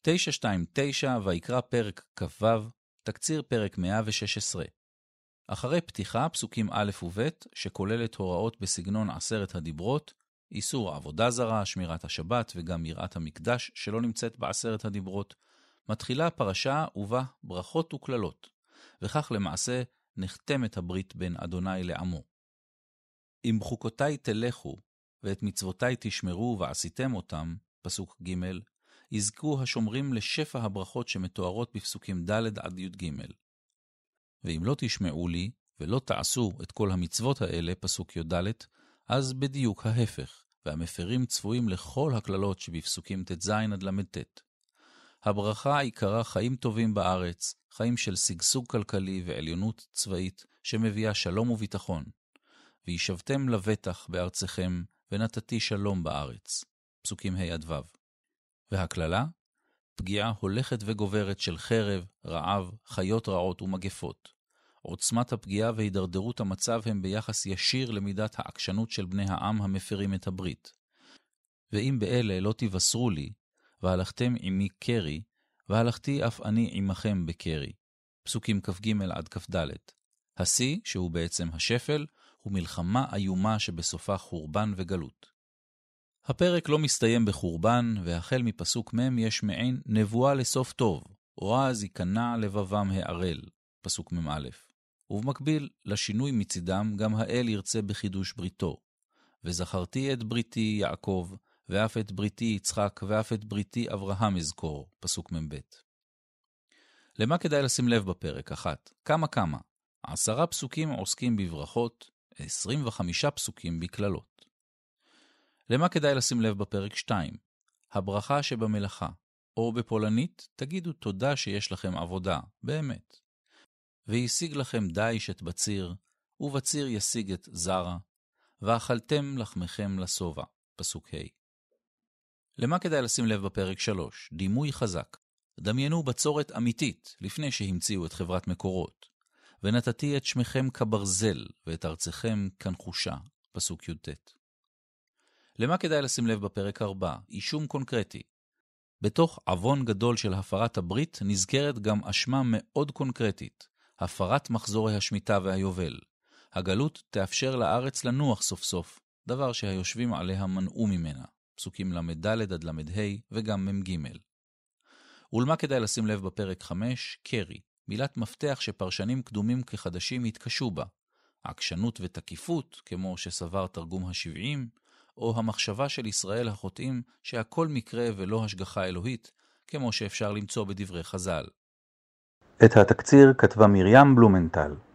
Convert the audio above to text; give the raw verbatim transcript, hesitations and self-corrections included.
תשע עשרים ותשע ויקרא פרק כ"ו, תקציר פרק מאה ושש עשרה. אחרי פתיחה פסוקים א' וב' שכוללת הוראות בסגנון עשרת הדיברות, איסור עבודה זרה, שמירת השבת וגם יראת המקדש שלא נמצאת בעשרת הדיברות, מתחילה הפרשה ובה ברכות וכללות, וכך למעשה נחתמת הברית בין אדוני לעמו. אם בחוקותיי תלכו ואת מצוותיי תשמרו ועשיתם אותם, פסוק ג', יזכו השומרים לשפע הברכות שמתוארות בפסוקים ד' עד י"ג. ואם לא תשמעו לי ולא תעשו את כל המצוות האלה, פסוק י"ד, אז בדיוק ההפך, והמפרים צפויים לכל הכללות שבפסוקים ט"ז עד למ"ט. הברכה העיקרה חיים טובים בארץ, חיים של שגשוג כלכלי ועליונות צבאית שמביאה שלום וביטחון. וישבתם לבטח בארצכם ונתתי שלום בארץ. פסוקים ה' עד ו'. והכללה, פגיעה הולכת וגוברת של חרב, רעב, חיות רעות ומגפות. עוצמת הפגיעה והידרדרות המצב הם ביחס ישיר למידת העקשנות של בני העם המפרים את הברית. ואם באלה לא תבשרו לי, והלכתם עמי קרי, והלכתי אף אני עמכם בקרי. פסוקים כ"ג עד כ"ד. השיא, שהוא בעצם השפל, הוא מלחמה איומה שבסופה חורבן וגלות. הפרק לא מסתיים בחורבן, והחל מפסוק מ' יש מעין נבואה לסוף טוב, ואז ייכנע לבבם הערל, פסוק מ' א'. ובמקביל לשינוי מצידם גם האל ירצה בחידוש בריתו. וזכרתי את בריתי יעקב, ואף את בריתי יצחק, ואף את בריתי אברהם אזכור, פסוק מ' ב'. למה כדאי לשים לב בפרק? אחת, כמה כמה? עשרה פסוקים עוסקים בברכות, עשרים וחמישה פסוקים בכללות. למה כדאי לשים לב בפרק שתיים? הברכה שבמלאכה, או בפולנית, תגידו תודה שיש לכם עבודה, באמת. וישיג לכם דיש את בציר, ובציר ישיג את זרה, ואכלתם לחמכם לסובה, פסוק ה'. למה כדאי לשים לב בפרק שלוש? דימוי חזק. דמיינו בצורת אמיתית, לפני שהמציאו את חברת מקורות. ונתתי את שמכם כברזל, ואת ארצכם כנחושה, פסוק י"ט. למה כדאי לשים לב בפרק ארבע? אישום קונקרטי. בתוך עוון גדול של הפרת הברית נזכרת גם אשמה מאוד קונקרטית, הפרת מחזורי השמיטה והיובל. הגלות תאפשר לארץ לנוח סוף סוף, דבר שהיושבים עליה מנעו ממנה, פסוקים למד ד' עד למד ה' וגם מ"ג. ולמה כדאי לשים לב בפרק חמש? קרי, מילת מפתח שפרשנים קדומים כחדשים התקשו בה, עקשנות ותקיפות, כמו שסבר תרגום השבעים, או המחשבה של ישראל החוטאים שהכל מקרה ולא השגחה אלוהית, כמו שאפשר למצוא בדברי חז"ל. את התקציר כתבה מרים בלומנטל.